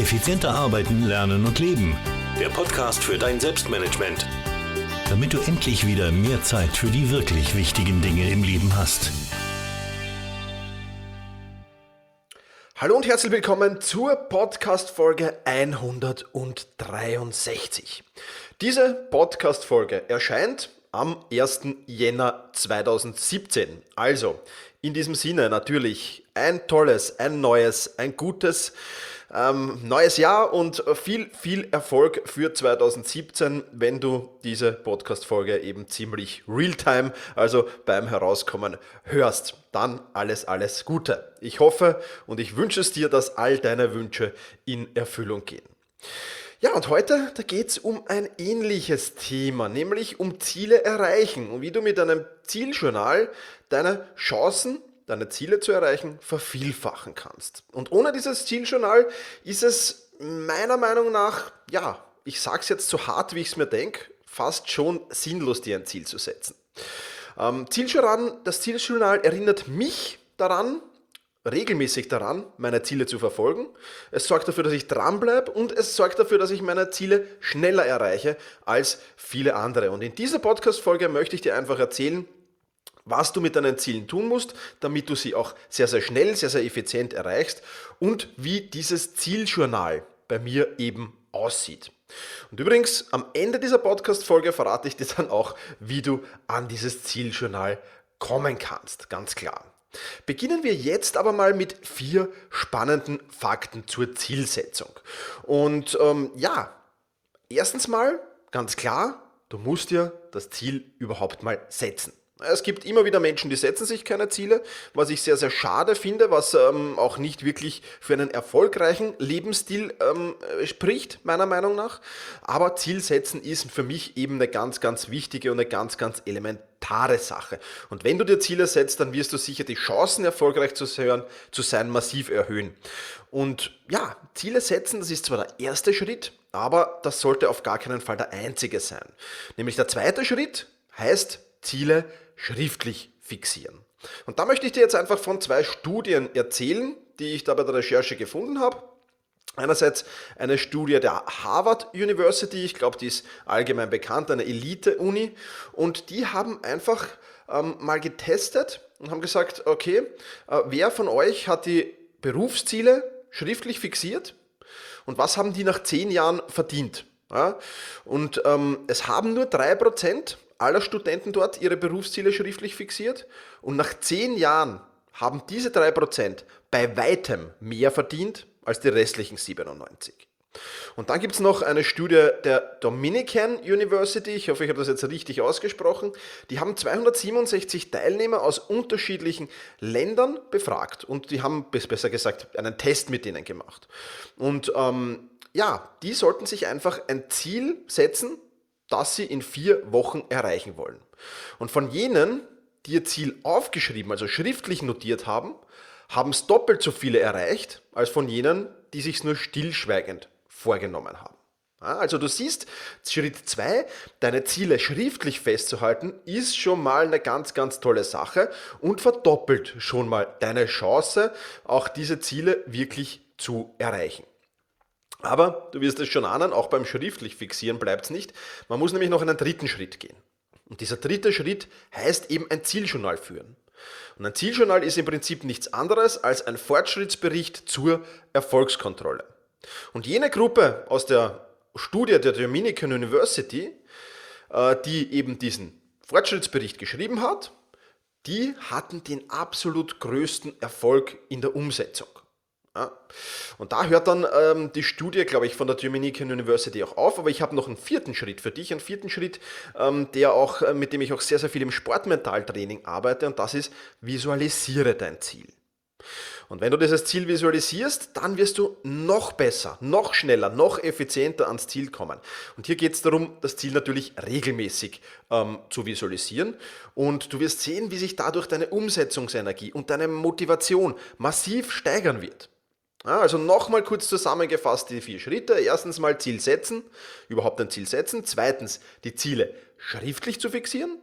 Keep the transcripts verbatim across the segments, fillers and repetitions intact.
Effizienter arbeiten, lernen und leben. Der Podcast für dein Selbstmanagement. Damit du endlich wieder mehr Zeit für die wirklich wichtigen Dinge im Leben hast. Hallo und herzlich willkommen zur Podcast-Folge hundertdreiundsechzig. Diese Podcast-Folge erscheint am ersten Jänner zweitausendsiebzehn. Also in diesem Sinne natürlich ein tolles, ein neues, ein gutes ähm, neues Jahr und viel, viel Erfolg für zweitausendsiebzehn, wenn du diese Podcast-Folge eben ziemlich real-time, also beim Herauskommen hörst. Dann alles, alles Gute. Ich hoffe und ich wünsche es dir, dass all deine Wünsche in Erfüllung gehen. Ja, und heute, da geht es um ein ähnliches Thema, nämlich um Ziele erreichen und wie du mit einem Zieljournal deine Chancen, deine Ziele zu erreichen, vervielfachen kannst. Und ohne dieses Zieljournal ist es meiner Meinung nach, ja, ich sage es jetzt so hart, wie ich es mir denke, fast schon sinnlos, dir ein Ziel zu setzen. Ähm, Zieljournal, das Zieljournal erinnert mich daran, regelmäßig daran, meine Ziele zu verfolgen. Es sorgt dafür, dass ich dranbleibe und es sorgt dafür, dass ich meine Ziele schneller erreiche als viele andere. Und in dieser Podcast-Folge möchte ich dir einfach erzählen, was du mit deinen Zielen tun musst, damit du sie auch sehr, sehr schnell, sehr, sehr effizient erreichst und wie dieses Zieljournal bei mir eben aussieht. Und übrigens, am Ende dieser Podcast-Folge verrate ich dir dann auch, wie du an dieses Zieljournal kommen kannst, ganz klar. Beginnen wir jetzt aber mal mit vier spannenden Fakten zur Zielsetzung. Und ähm, ja, erstens mal, ganz klar, du musst dir das Ziel überhaupt mal setzen. Es gibt immer wieder Menschen, die setzen sich keine Ziele, was ich sehr, sehr schade finde, was ähm, auch nicht wirklich für einen erfolgreichen Lebensstil ähm, spricht, meiner Meinung nach. Aber Ziel setzen ist für mich eben eine ganz, ganz wichtige und eine ganz, ganz elementare Sache. Und wenn du dir Ziele setzt, dann wirst du sicher die Chancen, erfolgreich zu sein, zu sein massiv erhöhen. Und ja, Ziele setzen, das ist zwar der erste Schritt, aber das sollte auf gar keinen Fall der einzige sein. Nämlich der zweite Schritt heißt Ziele schriftlich fixieren. Und da möchte ich dir jetzt einfach von zwei Studien erzählen, die ich da bei der Recherche gefunden habe. Einerseits eine Studie der Harvard University, ich glaube, die ist allgemein bekannt, eine Elite-Uni, und die haben einfach ähm, mal getestet und haben gesagt, okay, äh, wer von euch hat die Berufsziele schriftlich fixiert und was haben die nach zehn Jahren verdient? Ja? Und ähm, es haben nur drei Prozent aller Studenten dort ihre Berufsziele schriftlich fixiert und nach zehn Jahren haben diese drei Prozent bei weitem mehr verdient als die restlichen siebenundneunzig. Und dann gibt es noch eine Studie der Dominican University, ich hoffe, ich habe das jetzt richtig ausgesprochen, die haben zweihundertsiebenundsechzig Teilnehmer aus unterschiedlichen Ländern befragt und die haben, besser gesagt, einen Test mit denen gemacht. Und ähm, ja, die sollten sich einfach ein Ziel setzen, das sie in vier Wochen erreichen wollen. Und von jenen, die ihr Ziel aufgeschrieben, also schriftlich notiert haben, haben es doppelt so viele erreicht, als von jenen, die sich es nur stillschweigend vorgenommen haben. Ja, also du siehst, Schritt zwei, deine Ziele schriftlich festzuhalten, ist schon mal eine ganz, ganz tolle Sache und verdoppelt schon mal deine Chance, auch diese Ziele wirklich zu erreichen. Aber du wirst es schon ahnen, auch beim schriftlich Fixieren bleibt es nicht. Man muss nämlich noch einen dritten Schritt gehen. Und dieser dritte Schritt heißt eben ein Zieljournal führen. Und ein Zieljournal ist im Prinzip nichts anderes als ein Fortschrittsbericht zur Erfolgskontrolle. Und jene Gruppe aus der Studie der Dominican University, die eben diesen Fortschrittsbericht geschrieben hat, die hatten den absolut größten Erfolg in der Umsetzung. Ja. Und da hört dann ähm, die Studie, glaube ich, von der Dominican University auch auf, aber ich habe noch einen vierten Schritt für dich, einen vierten Schritt, ähm, der auch, äh, mit dem ich auch sehr, sehr viel im Sportmentaltraining arbeite, und das ist: Visualisiere dein Ziel. Und wenn du dieses Ziel visualisierst, dann wirst du noch besser, noch schneller, noch effizienter ans Ziel kommen. Und hier geht es darum, das Ziel natürlich regelmäßig ähm, zu visualisieren. Und du wirst sehen, wie sich dadurch deine Umsetzungsenergie und deine Motivation massiv steigern wird. Ja, also nochmal kurz zusammengefasst die vier Schritte. Erstens mal Ziel setzen, überhaupt ein Ziel setzen. Zweitens die Ziele schriftlich zu fixieren.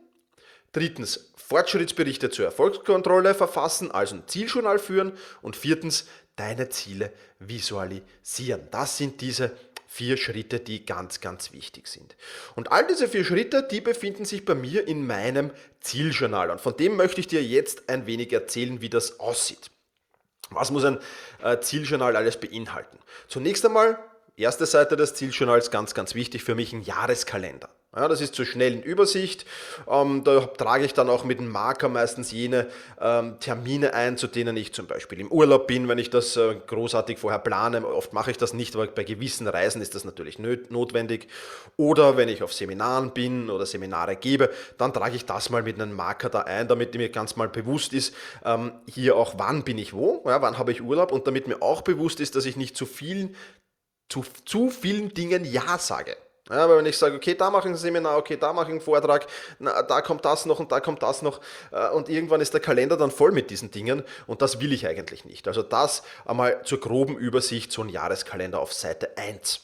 Drittens Fortschrittsberichte zur Erfolgskontrolle verfassen, also ein Zieljournal führen. Und viertens deine Ziele visualisieren. Das sind diese vier Schritte, die ganz, ganz wichtig sind. Und all diese vier Schritte, die befinden sich bei mir in meinem Zieljournal. Und von dem möchte ich dir jetzt ein wenig erzählen, wie das aussieht. Was muss ein äh, Zieljournal alles beinhalten? Zunächst einmal, erste Seite des Zieljournals, ganz, ganz wichtig für mich, ein Jahreskalender. Ja, das ist zur schnellen Übersicht. Ähm, da trage ich dann auch mit dem Marker meistens jene ähm, Termine ein, zu denen ich zum Beispiel im Urlaub bin, wenn ich das äh, großartig vorher plane. Oft mache ich das nicht, aber bei gewissen Reisen ist das natürlich nöt- notwendig. Oder wenn ich auf Seminaren bin oder Seminare gebe, dann trage ich das mal mit einem Marker da ein, damit mir ganz mal bewusst ist, ähm, hier auch wann bin ich wo, ja, wann habe ich Urlaub und damit mir auch bewusst ist, dass ich nicht zu vielen, zu, zu vielen Dingen Ja sage. Ja, aber wenn ich sage, okay, da mache ich ein Seminar, okay, da mache ich einen Vortrag, na, da kommt das noch und da kommt das noch und irgendwann ist der Kalender dann voll mit diesen Dingen und das will ich eigentlich nicht. Also das einmal zur groben Übersicht, so ein Jahreskalender auf Seite eins.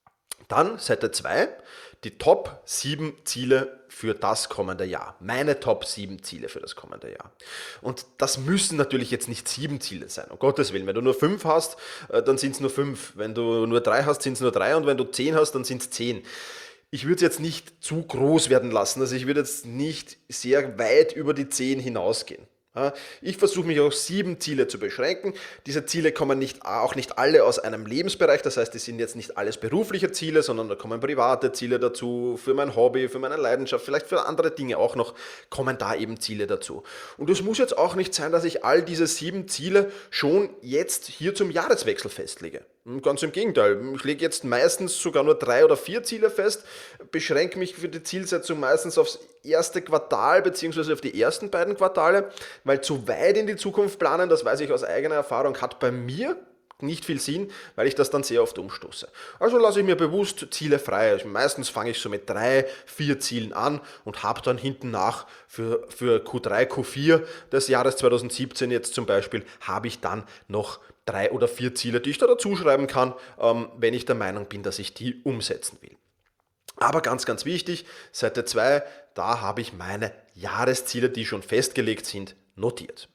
Dann Seite zwei, die Top sieben Ziele für das kommende Jahr. Meine Top sieben Ziele für das kommende Jahr. Und das müssen natürlich jetzt nicht sieben Ziele sein, um Gottes Willen. Wenn du nur fünf hast, dann sind es nur fünf. Wenn du nur drei hast, sind es nur drei. Und wenn du zehn hast, dann sind es zehn. Ich würde es jetzt nicht zu groß werden lassen. Also ich würde jetzt nicht sehr weit über die zehn hinausgehen. Ich versuche mich auf sieben Ziele zu beschränken. Diese Ziele kommen nicht, auch nicht alle aus einem Lebensbereich, das heißt, die sind jetzt nicht alles berufliche Ziele, sondern da kommen private Ziele dazu, für mein Hobby, für meine Leidenschaft, vielleicht für andere Dinge auch noch, kommen da eben Ziele dazu. Und es muss jetzt auch nicht sein, dass ich all diese sieben Ziele schon jetzt hier zum Jahreswechsel festlege. Ganz im Gegenteil, ich lege jetzt meistens sogar nur drei oder vier Ziele fest, beschränke mich für die Zielsetzung meistens aufs erste Quartal bzw. auf die ersten beiden Quartale, weil zu weit in die Zukunft planen, das weiß ich aus eigener Erfahrung, hat bei mir nicht viel Sinn, weil ich das dann sehr oft umstoße. Also lasse ich mir bewusst Ziele frei. Also meistens fange ich so mit drei, vier Zielen an und habe dann hinten nach für, für Q drei, Q vier des Jahres zwanzig siebzehn jetzt zum Beispiel, habe ich dann noch drei oder vier Ziele, die ich da dazu schreiben kann, ähm, wenn ich der Meinung bin, dass ich die umsetzen will. Aber ganz, ganz wichtig, Seite zwei, da habe ich meine Jahresziele, die schon festgelegt sind, notiert.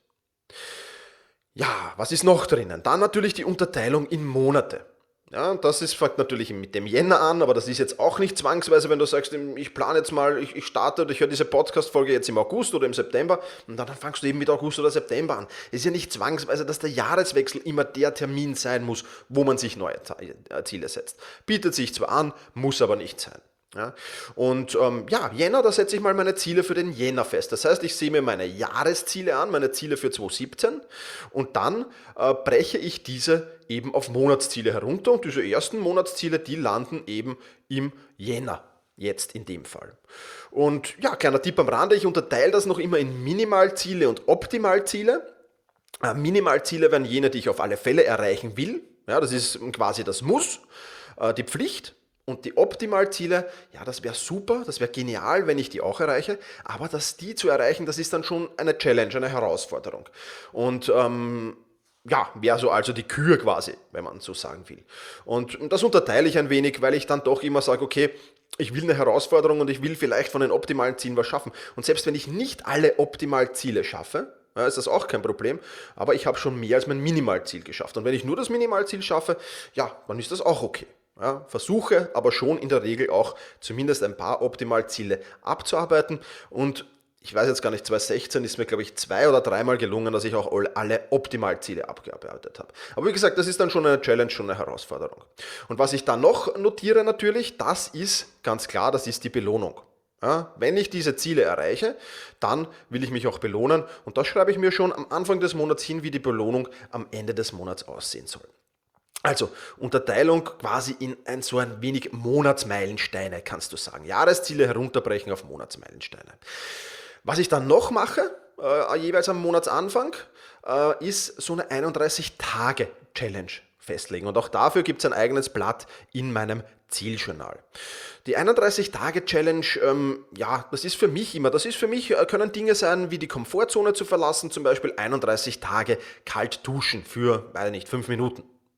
Ja, was ist noch drinnen? Dann natürlich die Unterteilung in Monate. Ja, das ist, fängt natürlich mit dem Jänner an, aber das ist jetzt auch nicht zwangsweise, wenn du sagst, ich plane jetzt mal, ich, ich starte oder ich höre diese Podcast-Folge jetzt im August oder im September und dann fangst du eben mit August oder September an. Es ist ja nicht zwangsweise, dass der Jahreswechsel immer der Termin sein muss, wo man sich neue Ziele setzt. Bietet sich zwar an, muss aber nicht sein. Ja, und ähm, ja, Jänner, da setze ich mal meine Ziele für den Jänner fest. Das heißt, ich sehe mir meine Jahresziele an, meine Ziele für zwanzig siebzehn und dann äh, breche ich diese eben auf Monatsziele herunter und diese ersten Monatsziele, die landen eben im Jänner, jetzt in dem Fall. Und ja, kleiner Tipp am Rande, ich unterteile das noch immer in Minimalziele und Optimalziele. Äh, Minimalziele wären jene, die ich auf alle Fälle erreichen will. Ja, das ist quasi das Muss, äh, die Pflicht. Und die Optimalziele, ja, das wäre super, das wäre genial, wenn ich die auch erreiche, aber das, die zu erreichen, das ist dann schon eine Challenge, eine Herausforderung. Und ähm, ja, wäre so also die Kür quasi, wenn man so sagen will. Und das unterteile ich ein wenig, weil ich dann doch immer sage, okay, ich will eine Herausforderung und ich will vielleicht von den optimalen Zielen was schaffen. Und selbst wenn ich nicht alle Optimalziele schaffe, ja, ist das auch kein Problem, aber ich habe schon mehr als mein Minimalziel geschafft. Und wenn ich nur das Minimalziel schaffe, ja, dann ist das auch okay. Ja, versuche aber schon in der Regel auch zumindest ein paar Optimalziele abzuarbeiten und ich weiß jetzt gar nicht, zwanzig sechzehn ist mir glaube ich zwei oder dreimal gelungen, dass ich auch alle Optimalziele abgearbeitet habe. Aber wie gesagt, das ist dann schon eine Challenge, schon eine Herausforderung. Und was ich dann noch notiere natürlich, das ist ganz klar, das ist die Belohnung. Ja, wenn ich diese Ziele erreiche, dann will ich mich auch belohnen und das schreibe ich mir schon am Anfang des Monats hin, wie die Belohnung am Ende des Monats aussehen soll. Also Unterteilung quasi in ein so ein wenig Monatsmeilensteine, kannst du sagen. Jahresziele herunterbrechen auf Monatsmeilensteine. Was ich dann noch mache, äh, jeweils am Monatsanfang, äh, ist so eine einunddreißig-Tage-Challenge festlegen. Und auch dafür gibt es ein eigenes Blatt in meinem Zieljournal. Die einunddreißig-Tage-Challenge, ähm, ja, das ist für mich immer, das ist für mich, äh, können Dinge sein, wie die Komfortzone zu verlassen, zum Beispiel einunddreißig Tage kalt duschen für, weiß nicht, fünf Minuten.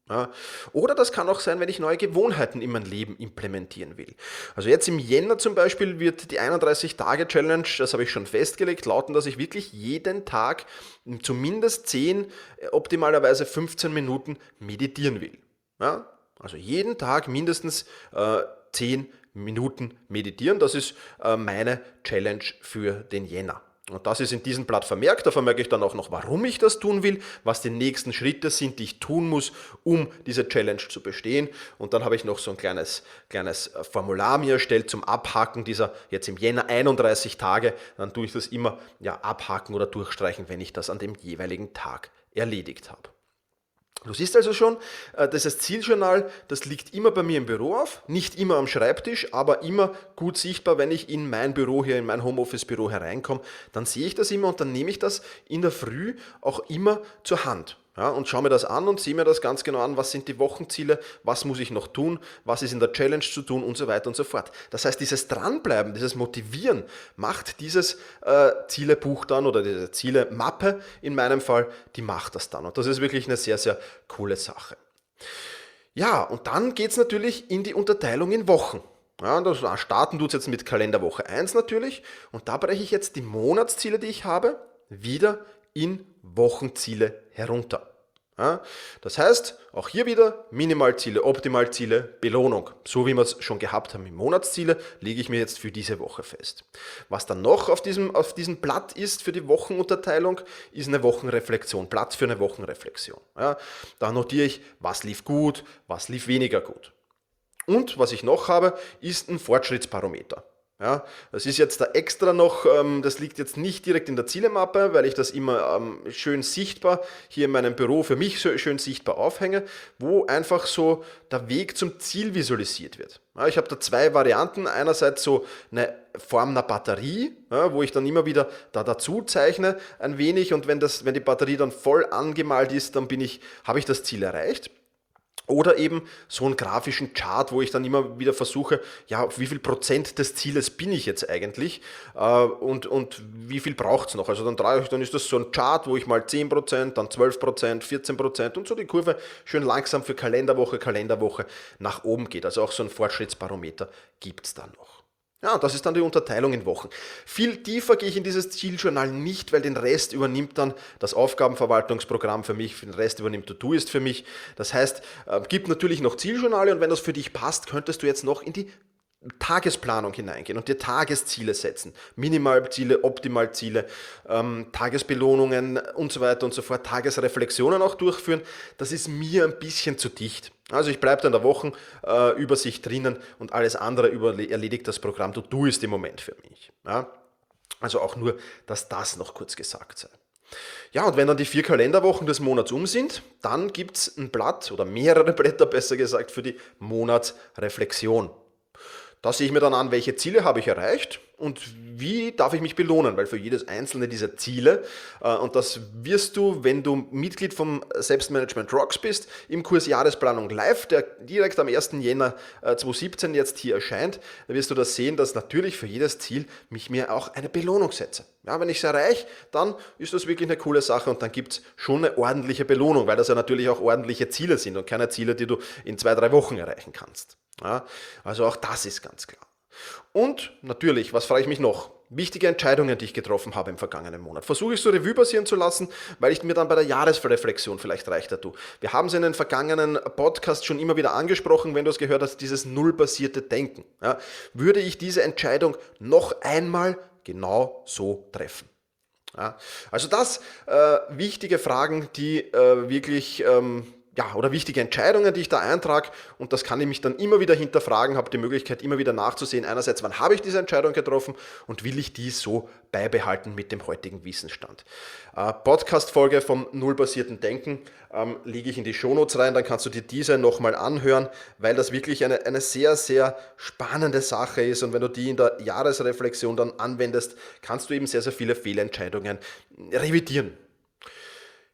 Ja, oder das kann auch sein, wenn ich neue Gewohnheiten in mein Leben implementieren will. Also jetzt im Jänner zum Beispiel wird die einunddreißig-Tage-Challenge, das habe ich schon festgelegt, lauten, dass ich wirklich jeden Tag zumindest zehn, optimalerweise fünfzehn Minuten meditieren will. Ja, also jeden Tag mindestens äh, zehn Minuten meditieren, das ist äh, meine Challenge für den Jänner. Und das ist in diesem Blatt vermerkt, da vermerke ich dann auch noch, warum ich das tun will, was die nächsten Schritte sind, die ich tun muss, um diese Challenge zu bestehen. Und dann habe ich noch so ein kleines, kleines Formular mir erstellt zum Abhaken dieser jetzt im Jänner einunddreißig Tage. Dann tue ich das immer ja, abhaken oder durchstreichen, wenn ich das an dem jeweiligen Tag erledigt habe. Du siehst also schon, das Zieljournal, das liegt immer bei mir im Büro auf, nicht immer am Schreibtisch, aber immer gut sichtbar, wenn ich in mein Büro hier, in mein Homeoffice-Büro hereinkomme, dann sehe ich das immer und dann nehme ich das in der Früh auch immer zur Hand. Ja, und schaue mir das an und sehe mir das ganz genau an, was sind die Wochenziele, was muss ich noch tun, was ist in der Challenge zu tun und so weiter und so fort. Das heißt, dieses Dranbleiben, dieses Motivieren macht dieses äh, Zielebuch dann oder diese Zielemappe in meinem Fall, die macht das dann. Und das ist wirklich eine sehr, sehr coole Sache. Ja, und dann geht es natürlich in die Unterteilung in Wochen. Ja, das starten tut es jetzt mit Kalenderwoche eins natürlich und da breche ich jetzt die Monatsziele, die ich habe, wieder in Wochenziele herunter. Ja, das heißt, auch hier wieder Minimalziele, Optimalziele, Belohnung. So wie wir es schon gehabt haben im Monatsziele, lege ich mir jetzt für diese Woche fest. Was dann noch auf diesem, auf diesem Blatt ist für die Wochenunterteilung, ist eine Wochenreflexion, Platz für eine Wochenreflexion. Ja, da notiere ich, was lief gut, was lief weniger gut. Und was ich noch habe, ist ein Fortschrittsbarometer. Ja, das ist jetzt da extra noch, ähm, das liegt jetzt nicht direkt in der Zielemappe, weil ich das immer ähm, schön sichtbar hier in meinem Büro für mich so schön sichtbar aufhänge, wo einfach so der Weg zum Ziel visualisiert wird. Ja, ich habe da zwei Varianten, einerseits so eine Form einer Batterie, ja, wo ich dann immer wieder da dazu zeichne ein wenig und wenn, das, wenn die Batterie dann voll angemalt ist, dann bin ich, habe ich das Ziel erreicht. Oder eben so einen grafischen Chart, wo ich dann immer wieder versuche, ja, auf wie viel Prozent des Zieles bin ich jetzt eigentlich äh, und, und wie viel braucht es noch. Also dann, dann ist das so ein Chart, wo ich mal zehn Prozent, dann zwölf Prozent, vierzehn Prozent und so die Kurve schön langsam für Kalenderwoche, Kalenderwoche nach oben geht. Also auch so ein Fortschrittsbarometer gibt es dann noch. Ja, das ist dann die Unterteilung in Wochen. Viel tiefer gehe ich in dieses Zieljournal nicht, weil den Rest übernimmt dann das Aufgabenverwaltungsprogramm für mich, den Rest übernimmt Todoist für mich. Das heißt, äh, gibt natürlich noch Zieljournale und wenn das für dich passt, könntest du jetzt noch in die Tagesplanung hineingehen und dir Tagesziele setzen. Minimalziele, Optimalziele, ähm, Tagesbelohnungen und so weiter und so fort, Tagesreflexionen auch durchführen. Das ist mir ein bisschen zu dicht. Also ich bleibe da in der Wochenübersicht äh, drinnen und alles andere überle- erledigt das Programm Todoist im Moment für mich. Ja? Also auch nur, dass das noch kurz gesagt sei. Ja, und wenn dann die vier Kalenderwochen des Monats um sind, dann gibt es ein Blatt oder mehrere Blätter, besser gesagt, für die Monatsreflexion. Da sehe ich mir dann an, welche Ziele habe ich erreicht und wie darf ich mich belohnen, weil für jedes einzelne dieser Ziele, äh, und das wirst du, wenn du Mitglied vom Selbstmanagement Rocks bist, im Kurs Jahresplanung Live, der direkt am ersten Jänner zweitausendsiebzehn jetzt hier erscheint, da wirst du das sehen, dass natürlich für jedes Ziel mich mir auch eine Belohnung setze. Ja, wenn ich es erreiche, dann ist das wirklich eine coole Sache und dann gibt es schon eine ordentliche Belohnung, weil das ja natürlich auch ordentliche Ziele sind und keine Ziele, die du in zwei, drei Wochen erreichen kannst. Ja, also auch das ist ganz klar. Und natürlich, was frage ich mich noch? Wichtige Entscheidungen, die ich getroffen habe im vergangenen Monat. Versuche ich so Revue passieren zu lassen, weil ich mir dann bei der Jahresreflexion vielleicht reicht dazu. Wir haben es in den vergangenen Podcasts schon immer wieder angesprochen, wenn du es gehört hast, dieses nullbasierte Denken. Ja, würde ich diese Entscheidung noch einmal genau so treffen? Ja, also das äh, wichtige Fragen, die äh, wirklich... Ähm, Ja, oder wichtige Entscheidungen, die ich da eintrage und das kann ich mich dann immer wieder hinterfragen, habe die Möglichkeit immer wieder nachzusehen, einerseits, wann habe ich diese Entscheidung getroffen und will ich die so beibehalten mit dem heutigen Wissensstand. Äh, Podcast-Folge vom nullbasierten Denken ähm, lege ich in die Shownotes rein, dann kannst du dir diese nochmal anhören, weil das wirklich eine, eine sehr, sehr spannende Sache ist und wenn du die in der Jahresreflexion dann anwendest, kannst du eben sehr, sehr viele Fehlentscheidungen revidieren.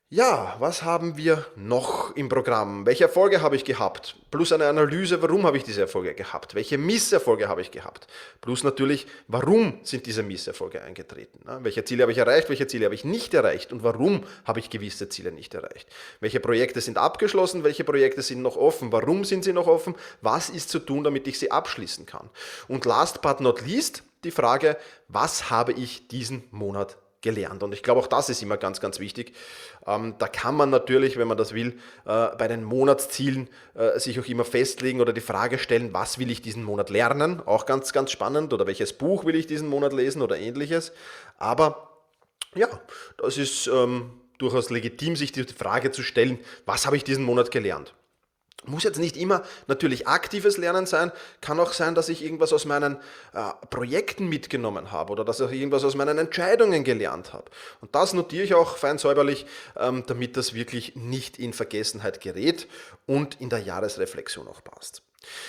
Ja, was haben wir noch im Programm? Welche Erfolge habe ich gehabt? Plus eine Analyse, warum habe ich diese Erfolge gehabt? Welche Misserfolge habe ich gehabt? Plus natürlich, warum sind diese Misserfolge eingetreten? Welche Ziele habe ich erreicht? Welche Ziele habe ich nicht erreicht? Und warum habe ich gewisse Ziele nicht erreicht? Welche Projekte sind abgeschlossen? Welche Projekte sind noch offen? Warum sind sie noch offen? Was ist zu tun, damit ich sie abschließen kann? Und last but not least die Frage, was habe ich diesen Monat gelernt. Und ich glaube, auch das ist immer ganz, ganz wichtig. Ähm, da kann man natürlich, wenn man das will, äh, bei den Monatszielen äh, sich auch immer festlegen oder die Frage stellen, was will ich diesen Monat lernen? Auch ganz, ganz spannend. Oder welches Buch will ich diesen Monat lesen oder ähnliches. Aber ja, das ist ähm, durchaus legitim, sich die Frage zu stellen, was habe ich diesen Monat gelernt? Muss jetzt nicht immer natürlich aktives Lernen sein, kann auch sein, dass ich irgendwas aus meinen äh, Projekten mitgenommen habe oder dass ich irgendwas aus meinen Entscheidungen gelernt habe. Und das notiere ich auch fein säuberlich, ähm, damit das wirklich nicht in Vergessenheit gerät und in der Jahresreflexion auch passt.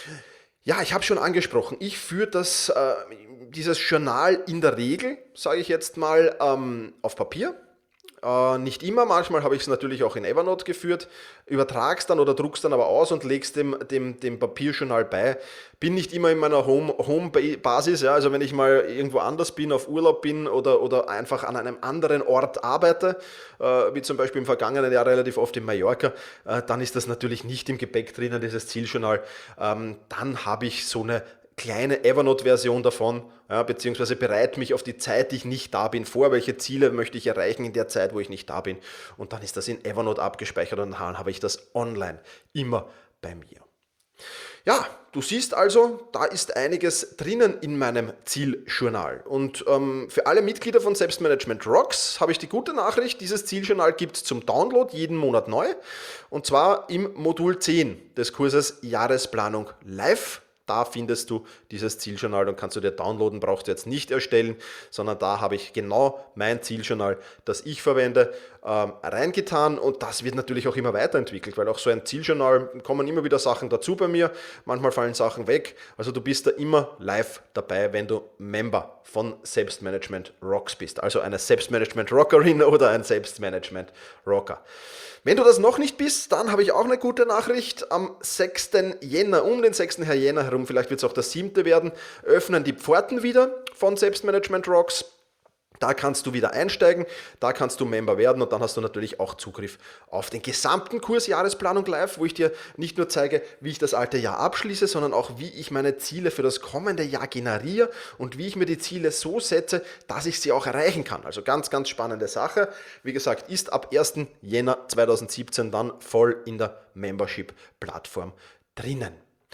Ja, ich habe schon angesprochen, ich führe das, äh, dieses Journal in der Regel, sage ich jetzt mal, ähm, auf Papier. Äh, nicht immer, manchmal habe ich es natürlich auch in Evernote geführt, übertragst dann oder druckst dann aber aus und legst dem, dem, dem Papierjournal bei. Bin nicht immer in meiner Home, Home-Basis, ja, also wenn ich mal irgendwo anders bin, auf Urlaub bin oder, oder einfach an einem anderen Ort arbeite, äh, wie zum Beispiel im vergangenen Jahr relativ oft in Mallorca, äh, dann ist das natürlich nicht im Gepäck drinnen, dieses Zieljournal. Ähm, dann habe ich so eine kleine Evernote-Version davon, ja, beziehungsweise bereite mich auf die Zeit, die ich nicht da bin, vor, welche Ziele möchte ich erreichen in der Zeit, wo ich nicht da bin. Und dann ist das in Evernote abgespeichert und dann habe ich das online immer bei mir. Ja, du siehst also, da ist einiges drinnen in meinem Zieljournal. Und ähm, für alle Mitglieder von Selbstmanagement Rocks habe ich die gute Nachricht, dieses Zieljournal gibt es zum Download jeden Monat neu. Und zwar im Modul zehn des Kurses Jahresplanung live. Da findest du dieses Zieljournal und kannst du dir downloaden, brauchst du jetzt nicht erstellen, sondern da habe ich genau mein Zieljournal, das ich verwende, ähm, reingetan und das wird natürlich auch immer weiterentwickelt, weil auch so ein Zieljournal kommen immer wieder Sachen dazu bei mir, manchmal fallen Sachen weg, also du bist da immer live dabei, wenn du Member von Selbstmanagement Rocks bist, also eine Selbstmanagement Rockerin oder ein Selbstmanagement Rocker. Wenn du das noch nicht bist, dann habe ich auch eine gute Nachricht. Am sechsten Jänner, um den sechsten Jänner herum, vielleicht wird es auch der siebte werden, öffnen die Pforten wieder von Selbstmanagement Rocks. Da kannst du wieder einsteigen, da kannst du Member werden und dann hast du natürlich auch Zugriff auf den gesamten Kurs Jahresplanung live, wo ich dir nicht nur zeige, wie ich das alte Jahr abschließe, sondern auch, wie ich meine Ziele für das kommende Jahr generiere und wie ich mir die Ziele so setze, dass ich sie auch erreichen kann. Also ganz, ganz spannende Sache. Wie gesagt, ist ab ersten Jänner zweitausendsiebzehn dann voll in der Membership-Plattform drinnen.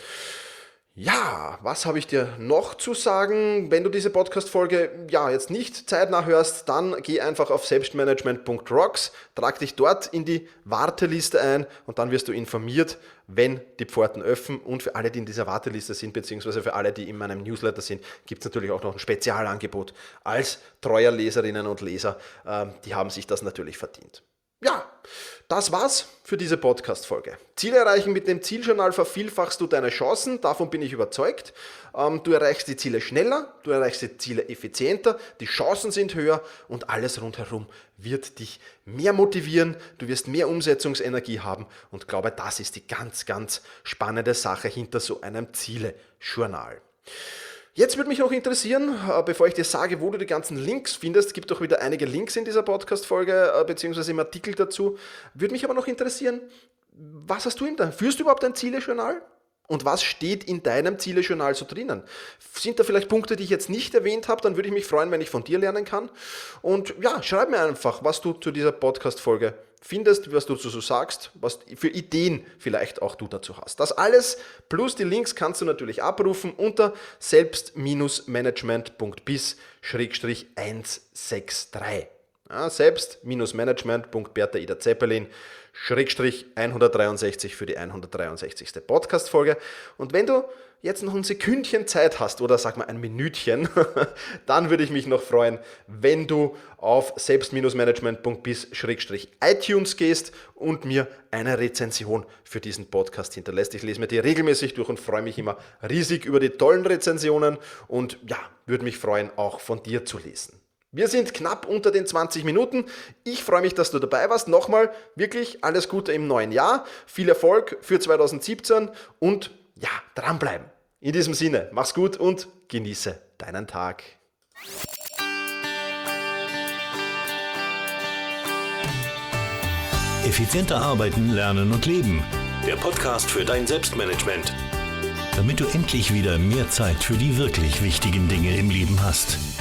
Ja, was habe ich dir noch zu sagen? Wenn du diese Podcast-Folge ja, jetzt nicht zeitnah hörst, dann geh einfach auf selbstmanagement punkt rocks, trag dich dort in die Warteliste ein und dann wirst du informiert, wenn die Pforten öffnen. Und für alle, die in dieser Warteliste sind, beziehungsweise für alle, die in meinem Newsletter sind, gibt es natürlich auch noch ein Spezialangebot als treuer Leserinnen und Leser. Die haben sich das natürlich verdient. Ja, das war's für diese Podcast-Folge. Ziele erreichen mit dem Zieljournal vervielfachst du deine Chancen, davon bin ich überzeugt. Du erreichst die Ziele schneller, du erreichst die Ziele effizienter, die Chancen sind höher und alles rundherum wird dich mehr motivieren, du wirst mehr Umsetzungsenergie haben und glaube, das ist die ganz, ganz spannende Sache hinter so einem Ziele-Journal. Jetzt würde mich noch interessieren, bevor ich dir sage, wo du die ganzen Links findest, gibt auch wieder einige Links in dieser Podcast-Folge, beziehungsweise im Artikel dazu, würde mich aber noch interessieren, was hast du in deinem, führst du überhaupt ein Ziele-Journal? Und was steht in deinem Ziele-Journal so drinnen? Sind da vielleicht Punkte, die ich jetzt nicht erwähnt habe? Dann würde ich mich freuen, wenn ich von dir lernen kann. Und ja, schreib mir einfach, was du zu dieser Podcast-Folge findest, was du dazu sagst, was für Ideen vielleicht auch du dazu hast. Das alles plus die Links kannst du natürlich abrufen unter selbst management punkt bis eins sechs drei. Ja, selbst-management punkt bertha ida zeppelin Schrägstrich hundertdreiundsechzig für die hundertdreiundsechzigste Podcast-Folge. Und wenn du jetzt noch ein Sekündchen Zeit hast oder sag mal ein Minütchen, dann würde ich mich noch freuen, wenn du auf selbst-management punkt bis iTunes gehst und mir eine Rezension für diesen Podcast hinterlässt. Ich lese mir die regelmäßig durch und freue mich immer riesig über die tollen Rezensionen und ja, würde mich freuen, auch von dir zu lesen. Wir sind knapp unter den zwanzig Minuten. Ich freue mich, dass du dabei warst. Nochmal wirklich alles Gute im neuen Jahr. Viel Erfolg für zweitausendsiebzehn und ja, dranbleiben. In diesem Sinne, mach's gut und genieße deinen Tag. Effizienter arbeiten, lernen und leben. Der Podcast für dein Selbstmanagement. Damit du endlich wieder mehr Zeit für die wirklich wichtigen Dinge im Leben hast.